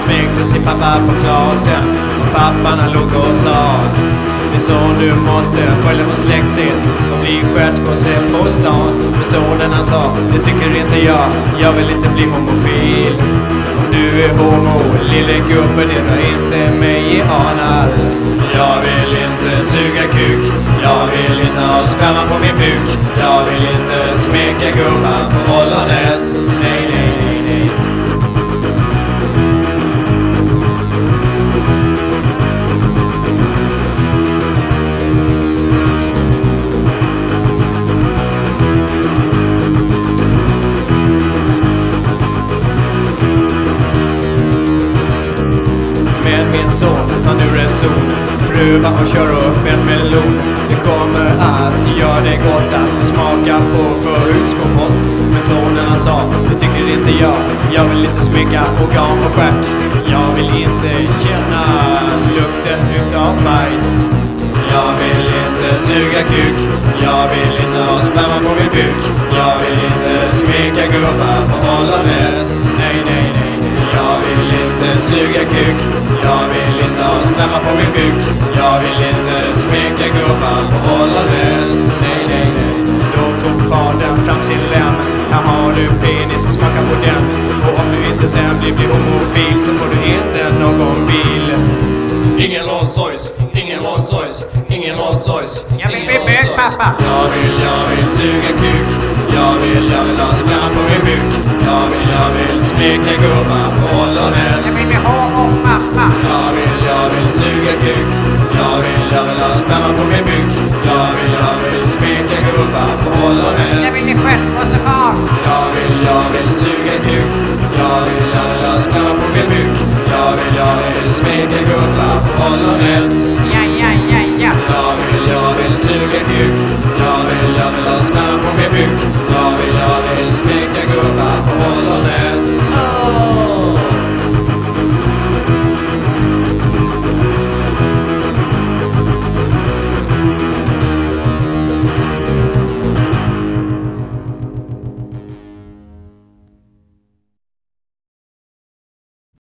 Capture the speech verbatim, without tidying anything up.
smekte sin pappa på klasen. Och pappan han låg och sa: min son, du måste följa vår släktsed och bli stjärtgosse på stan. Men sonen han sa: det tycker inte jag, jag vill inte bli homofil. Om du är homo, lille gubbe, det drar inte mig i anal. Jag vill inte suga kuk, jag vill inte ha sperma på min buk. Jag vill inte smeka gubbar på ollonet. Nej, nej, nej, nej. Med min son, ta nu reson, pröva och köra upp en melon. Det kommer att göra det gott att få smaka på förhudskompott. Men sonen han sa: det tycker inte jag, jag vill inte smeka organ och stjärt. Jag vill inte känna lukten utav bajs. Jag vill inte suga kuk, jag vill inte ha sperma på min buk. Jag vill inte smeka gubbar på ollonet. Nej, nej, nej, nej. Jag vill inte suga kuk, jag vill inte ha sperma på min buk. Jag vill inte smeka gubbar på ollonet. Nej, nej, nej. Då tog fadern fram sin lem. Här har du penis, smaka på den. Och om du inte sen blir, blir homofil så får du inte någon bil. Ingen Rolls-Royce, ingen Rolls-Royce, ingen Rolls-Royce. Jag vill bli bög, pappa. Jag vill, jag vill suga kuk. Jag vill, jag vill ha sperma på min buk. Jag vill, jag vill smeka gubbar på ollonet. Jag vill bli homo, pappa. Jag vill, jag vill suga kuk. Jag vill, jag vill ha sperma på min buk. Jag vill, jag vill smeka gubbar på ollonet. Jag vill bli stjärtgossefar. Jag vill, jag vill suga kuk. Jag vill, jag vill ha sperma på min buk. Jag vill, jag vill smeka gubbar på ollonet. Ja, ja, ja, ja. Jag vill, jag vill suga kuk. Jag vill, jag vill ha sperma på min buk.